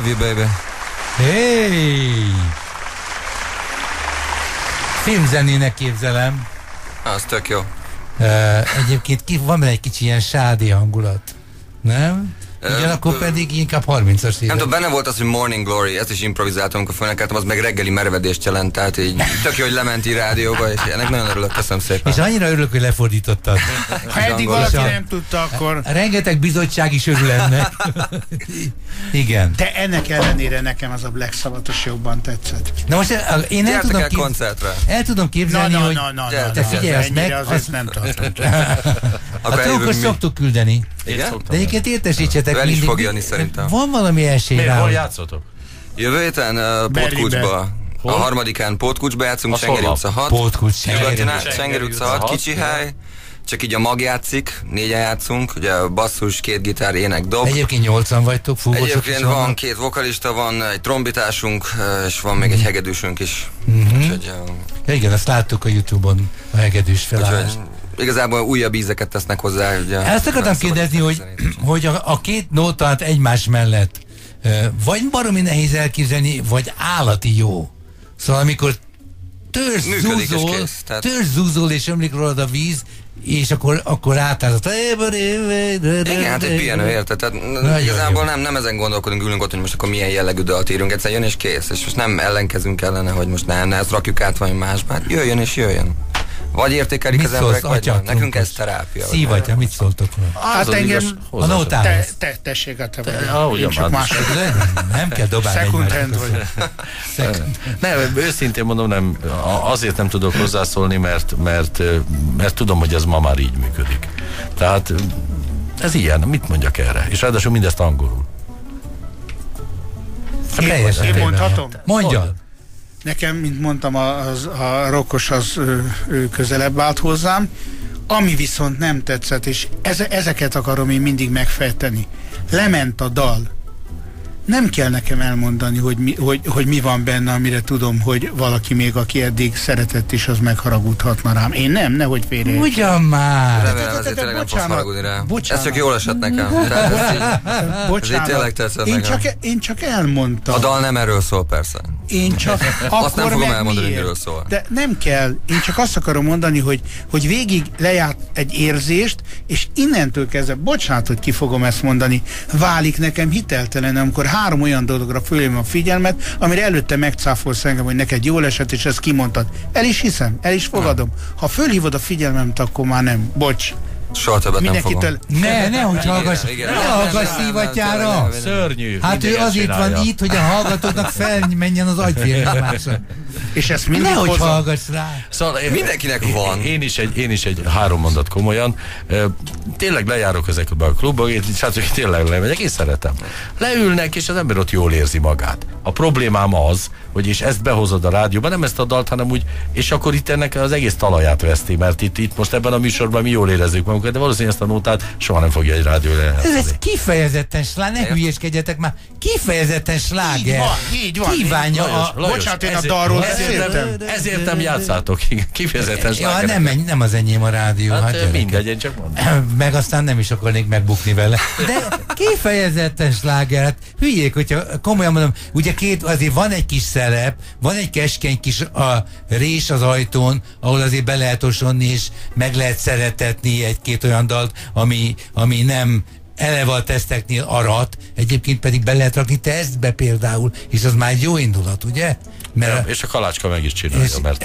Love you, baby. Hey! Filmzenének képzelem. Az tök jó. Egyébként van benne egy kicsi ilyen sádi hangulat. Nem? Ugyanakkor pedig inkább 30-as évek. Nem tudom, benne volt az, hogy Morning Glory, ezt is improvizáltam, amikor fölnekeltem, az meg reggeli merevedést jelent, tehát így tök jó, hogy lement így rádióba, és ennek nagyon örülök, köszönöm szépen. És annyira örülök, hogy lefordítottad. Ha eddig valaki nem tudta, akkor... Rengeteg bizottság is örül ennek. Igen. De ennek ellenére nekem az a Black Sabbath-os jobban tetszett. Na most én el tudom képzelni, hogy te figyelj, azt meg... Azt nem tartom. A trókos szoktuk küldeni. Igen? De egyébként értesítsetek mindig. Is fog jönni szerintem. Van valami esély rá. Hol játszotok? Jövő héten Pótkucsba. A harmadikán Pótkucsba játszunk, Csengeri utca 6. Pótkucs, Csengeri utca 6, kicsi hely. Csak így a mag játszik, 4-en játszunk, ugye basszus, 2 gitár, ének, dob. Egyébként 8-an vagytok, fúvósok. Egyébként van 2 vokalista, van egy trombitásunk, és van még egy hegedűsünk is. Úgyhogy, ja, igen, azt láttuk a YouTube-on, a hegedűs felállást. Igazából újabb ízeket tesznek hozzá. Ugye, ezt akartam kérdezni, hogy a két nótát egymás mellett vagy baromi nehéz elképzelni, vagy állati jó. Szóval amikor törzs-zúzol és ömlik rólad a víz, és akkor átállsz. Igen, hát egy pihenő, érted? Tehát igazából nem ezen gondolkodunk, ülünk ott, hogy most akkor milyen jellegű dalt írunk, egyszer jön és kész. És most nem ellenkezünk ellene, hogy most ne ezt rakjuk át valami másba. Hát jöjjön és jöjjön. Vagy értékelik az emberek, vagy nem. Nekünk ez terápia. Szívatja, mit szóltok rá? Hát engem a nótához. Tessék a te vagy. Csak másodleg. Nem kell dobálni Second vagy. Nem, őszintén mondom, nem, azért nem tudok hozzászólni, mert tudom, hogy ez ma már így működik. Tehát ez ilyen, mit mondjak erre? És ráadásul mindezt angolul. Én mondhatom? Mondjad. Nekem, mint mondtam, a rokkos az közelebb állt hozzám. Ami viszont nem tetszett, és ezeket akarom én mindig megfejteni. Lement a dal. Nem kell nekem elmondani, hogy mi van benne, amire tudom, hogy valaki még, aki eddig szeretett is, az megharagudhatna rám. Én nem, nehogy félre. Ugyan már! Remélem, azért tényleg nem fogsz haragudni rá. Ez csak jól esett nekem. Bocsánat. Én csak elmondtam. A dal nem erről szól, persze. Én csak azt nem fogom elmondani, hogy miről szól. De nem kell. Én csak azt akarom mondani, hogy végig lejárt egy érzést, és innentől kezdve, bocsánat, hogy ki fogom ezt mondani, válik nekem hiteltelen, amikor 3 olyan dologra fölém a figyelmet, amire előtte megcáfolsz engem, hogy neked jól esett, és ezt kimondtad. El is hiszem, el is fogadom. Ha fölhívod a figyelmemet, akkor már nem. Bocs. Soha többet nem fogom. Nehogy hallgass Szívatjára. Szörnyű. Hát ő azért van itt, hogy a hallgatóknak felmenjen az agyvérnyomása. És ezt mindig nehogy hallgass rá. Szóval mindenkinek van. Én is egy 3 mondat komolyan. Tényleg lejárok ezekbe a klubba, és hát tényleg lemegyek, én szeretem. Leülnek, és az ember ott jól érzi magát. A problémám az, hogy és ezt behozod a rádióba, nem ezt a dalt, hanem úgy, és akkor itt ennek az egész talaját veszti, mert itt most ebben a műsorban mi jól érezzük magunkat, de valószínűleg ezt a nótát soha nem fogja egy rádió lejátszani. Ez kifejezetten sláger, ne hülyéskedjetek már, kifejezetten sláger. Így van. Kívánja bocsánat, én a dalról ezért nem játszátok, kifejezetten sláger. Ja, nem az enyém a rádió. Hát mindegy, én csak mondom. Meg aztán nem is akarnék megbukni vele. De kifejezetten sláger, hát hülyék, hogyha komolyan mondom, ugye azért van egy kis szerep, van egy keskeny kis rés az ajtón, ahol azért be lehet osonni, és meg lehet szeretetni egy-két olyan dalt, ami nem eleve a teszteknél arat, egyébként pedig be lehet rakni tesztbe például, és az már egy jó indulat, ugye? Ja, és a Kalácska meg is csinálja,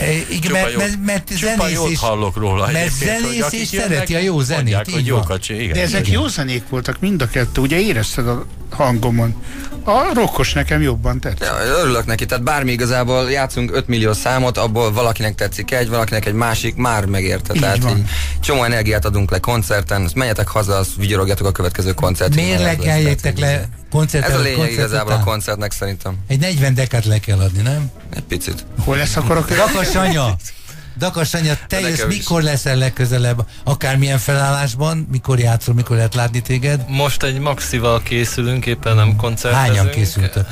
mert csupa jót hallok róla. Mert zenész és szereti a jó zenét. Mondják, hogy jókat, igen. De ezek jó zenék voltak mind a kettő, ugye érezted a hangomon. A rokkos nekem jobban tett. Ja, örülök neki, tehát bármi igazából játszunk 5 millió számot, abból valakinek tetszik valakinek egy másik, már megérte. Tehát így csomó energiát adunk le koncerten, azt menjetek haza, azt vigyorogjatok a következő koncertre. Miért lekeljetek le koncertre? Ez a lényeg igazából a koncertnek szerintem. Egy 40 dekát le kell adni, nem? Egy picit. Hol lesz akkor a Dakas anya, te jössz, mikor leszel legközelebb, akármilyen felállásban, mikor játszol, mikor lehet látni téged? Most egy Maxival készülünk, éppen nem koncertezünk. Hányan készültök?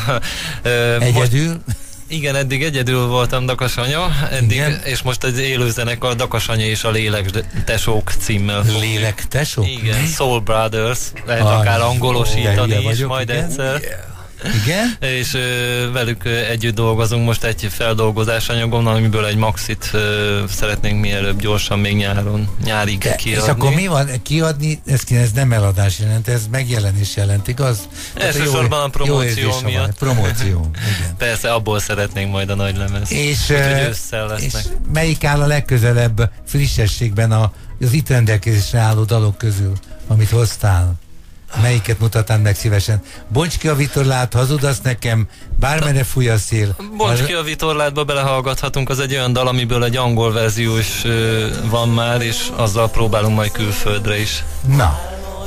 Egyedül? Igen, eddig egyedül voltam Dakas anya, és most egy élőzenekar Dakas anya és a Lélek Tesók címmel. Lélek Tesók? Igen, Soul Brothers, lehet akár angolosítani is majd egyszer. Igen? És velük együtt dolgozunk most egy feldolgozás anyagon, amiből egy maxit szeretnénk mielőbb gyorsan még nyárig kiadni. És akkor mi van? Kiadni, ez nem eladás jelent, ez megjelenés jelent, igaz? Elsősorban a promóció miatt. Promóció, igen. Persze, abból szeretnénk majd a nagy lemez. És melyik áll a legközelebb frissességben az itt rendelkezésre álló dalok közül, amit hoztál? Melyiket mutatnád meg szívesen? Bonts ki a vitorlát, hazudasz nekem, bármere fúj a szél. Bonts ki a vitorlátba belehallgathatunk, az egy olyan dal, amiből egy angol verzió is van már, és azzal próbálunk majd külföldre is. Na.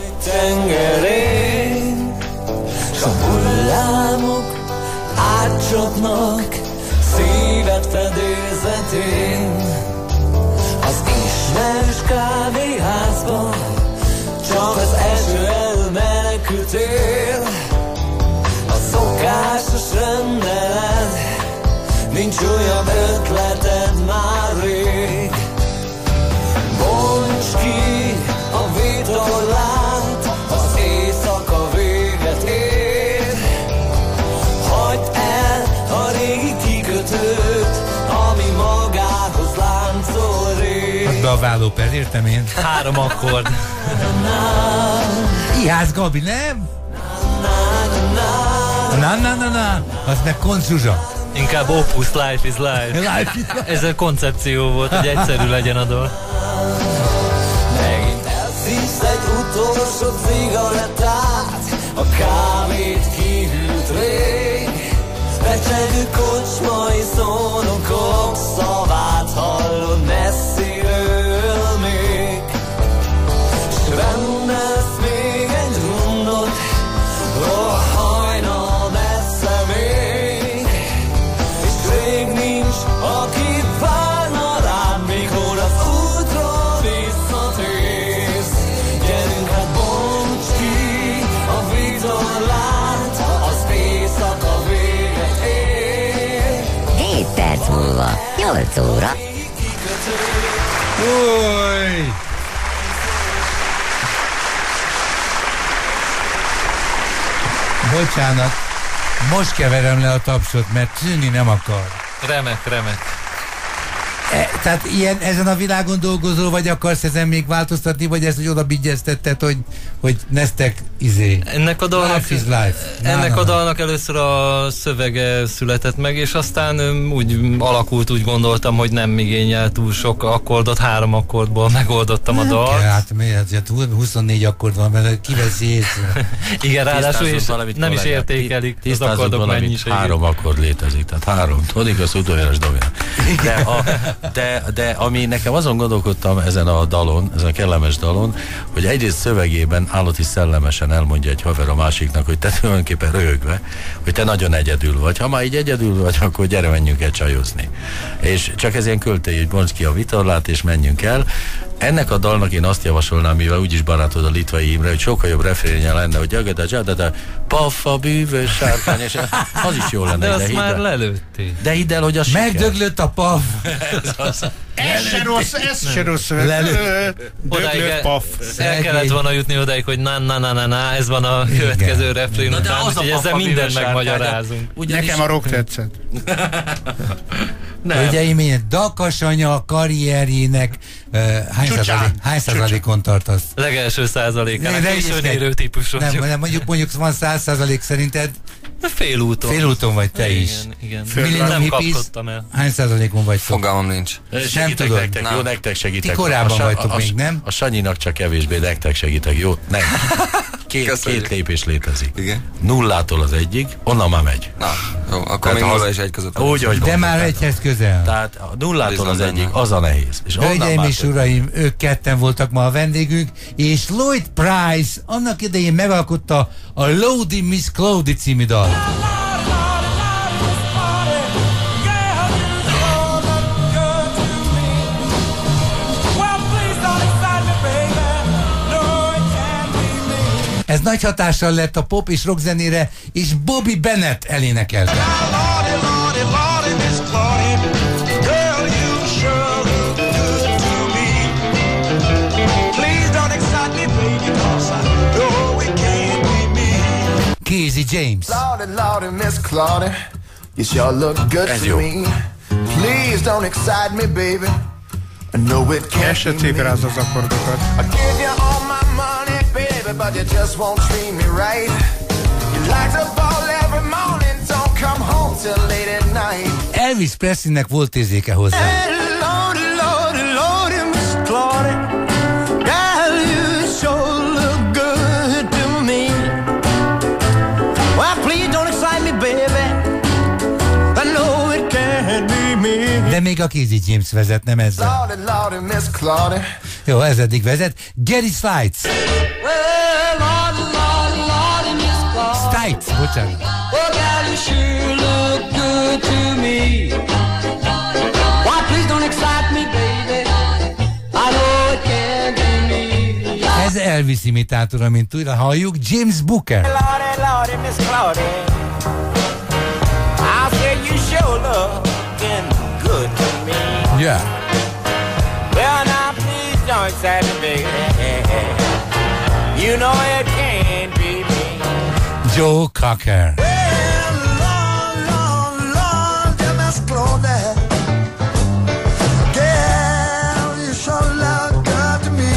Tengerén, s a hullámok átcsapnak szíved fedélzetén. Az ismerős kávéházban csak az eső elmenekültél. A szokásos rendeled, nincs olyan ötleted már rég. Bonts ki a vitorlát, az éjszaka véget ér. Hagyd el a régi kikötőt, ami magához láncol rég. Add be a vállóper, értem én. 3 akkord. Ihász Gabi, nem? Na, az meg Koncz Zsuzsa. Inkább Opus Life is Life. Ez a koncepció volt, hogy egyszerű legyen a dal. Megint elszívsz egy utolsó cigarettát, a kávét kihűlt rég. Recsegő kocsmai szónokok szavát hallod messziről még. S rendelsz még egy rundot, a hajnal messze még. És rég nincs, aki várna rád, mikor az útra visszatérsz. Gyerünk hát, bonts ki a vitorlát, az éjszaka véget ér. 7 perc múlva, 8 óra. Új! Bocsánat, most keverem le a tapsot, mert tűnni nem akar. Remek. Tehát ezen a világon dolgozol, vagy akarsz ezen még változtatni, vagy ezt, hogy oda bigyeztetted, hogy neztek Ennek a dalnak, life is life. Ennek a dalnak először a szövege született meg, és aztán úgy alakult, úgy gondoltam, hogy nem igényel túl sok akkordot, 3 akkordból megoldottam a dalt. Hát miért? 24 akkord van, mert kiveszi észre. Igen, ráadásul és nem is értékelik az akkordok mennyiségét. 3 akkord létezik, tehát 3. Tudjuk, az utoljáros dominál. De ami nekem azon gondolkodtam ezen a dalon, ezen a kellemes dalon, hogy egyrészt szövegében állati szellemesen elmondja egy haver a másiknak, hogy te tulajdonképpen röhögve, hogy te nagyon egyedül vagy. Ha már így egyedül vagy, akkor gyere, menjünk el csajozni. És csak ez ilyen költői, hogy bonts ki a vitorlát, és menjünk el. Ennek a dalnak én azt javasolnám, mivel úgyis barátod a Litvai Imre, hogy sokkal jobb refrénje lenne, hogy jagada, paffa, bűvös, sárkány, és az is jó lenne. De azt már lelőttél. De hidd el, hogy az megdöglött a paf. Ez se rossz. Döglött paf. El kellett volna jutni odáig, hogy na, ez van a következő refrén után, úgyhogy ezzel mindent megmagyarázunk. Nekem a rock tetszett. Hölgyeim, én Dakas anya karrierjének hány százalékon tartasz? Legelső százalékán, későn érő típusú. Nem, mondjuk van 100% szerinted? Félúton vagy te is. Igen. Nem kapkodtam el. Hány százalékon vagy? Fogalmam nincs. Nem tudod. Nektek, jó, nektek segítek. Ti korábban vagytok még, nem? A Sanyinak csak kevésbé, nektek segítek, jó? Nem. Két lépés létezik. Igen. 0-tól az 1-ig, onnan már megy. Na, jó, akkor még 0 és 1 között. Úgy, hogy de már egyhez közel. Tehát a 0-tól az 1-ig, az a nehéz. Hölgyeim és uraim, ők ketten voltak ma a vendégünk, és Lloyd Price annak idején megalkotta a Lodi Miss Cloudy című dal. Ez nagy hatással lett a pop és rock zenére, és Bobby Bennett elénekelte. Casey James. Lordy, Lordy, Miss Claudia, you sure look good to me. Please don't excite me, baby. I know it can't be me. Az akkordokat. I give you all my money, baby, but you just won't treat me right. You like to ball every morning, don't come home till late at night. Elvis Presleynek volt érzéke hozzá. Hey, Lordy, Lordy, Lordy, Miss Claudia, girl, you sure look good to me. Well, please don't excite me, baby. I know it can't be me. De még a Casey James vezet, nem ezzel. Lordy, Lordy, Miss Claudia. Jó, ez eddig vezet. Gary Stites. Well, Lordy, Lordy, Lordy, Miss Claudia. Stites, bocsánat. Oh, girl, you sure look good to me. Why, please don't excite me, baby. I know it can't be me. Ez Elvis imitátora, mint újra halljuk, James Booker. Lordy, Lordy, Miss Claudia, I say you sure looking good to me. Yeah. Well, now please don't excite me, baby. You know it can't be me. Joe Cocker. Well, Lord, Lord, Lord, dear Miss Claudia, girl, you sure look good to me.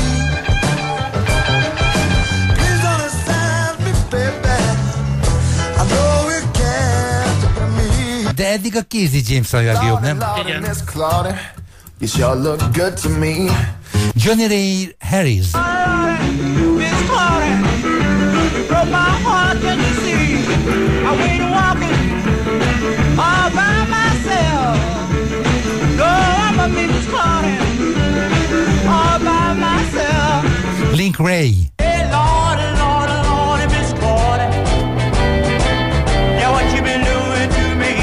Please don't excite me, baby. I know it can't be me. De eddig a Casey James a legjobb, nem? Lordy, Miss Claudia, you sure look good to me. Johnny Ray Harris. Miss Claudia, broke my heart, can you see? I wait walking all by myself. No, I'm a Miss Claudia, all by myself. Link Ray. Hey, Lordy, Lordy, Lordy, Miss Claudia, yeah, what you been doing to me?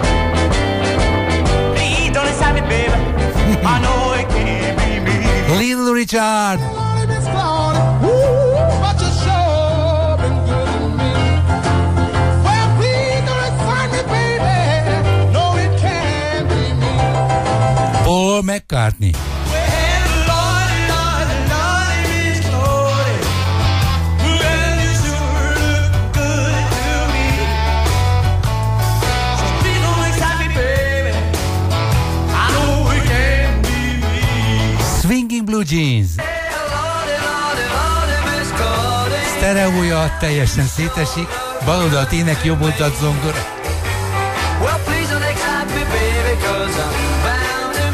Please don't excite me, baby. I know it can't be me. Little Richard. Lordy, Miss Claudia, ooh, but you sure been good to me. Well, please don't excite me, baby. No, it can't be me. Paul McCartney. Well, Lordy, Lordy, Lordy, Miss Claudia, well, you sure look good to me. So please don't excite me, baby. I know it can't be me. Swinging Blue Jeans. Sztereója teljesen szétesik, bal oldalt ének, jobb oldalt zongora. Well, please don't excite me, baby, 'cause I'm bound to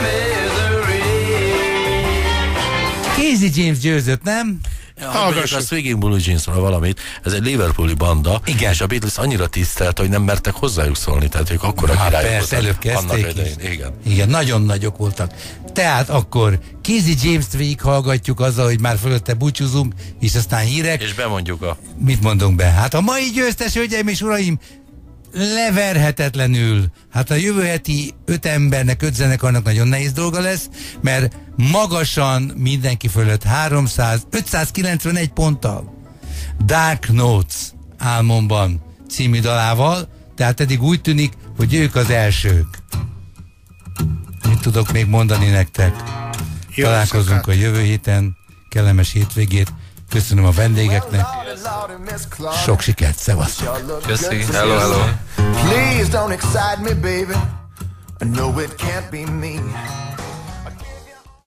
misery. Casey James győzött, nem? A Swinging Blue Jeansról valamit, ez egy liverpooli banda, igen. És a Beatles annyira tisztelt, hogy nem mertek hozzájuk szólni, tehát ők akkor a királyok persze, előbb kezdték is. Igen. Igen, nagyon nagyok voltak. Tehát akkor Casey James-t végighallgatjuk azzal, hogy már fölötte búcsúzunk, és aztán hírek. És bemondjuk a... Mit mondunk be? Hát a mai győztes, hölgyeim és uraim, leverhetetlenül. Hát a jövő heti 5 embernek, 5 zenekarnak nagyon nehéz dolga lesz, mert magasan mindenki fölött 591 ponttal. Dark Notes álmomban című dalával, tehát eddig úgy tűnik, hogy ők az elsők. Mit tudok még mondani nektek? Találkozunk a jövő héten, kellemes hétvégét. Köszönöm a vendégeknek. Sok sikert, szevasztok! Köszi, hello, hello. Please don't excite me, baby. I know it can't be me.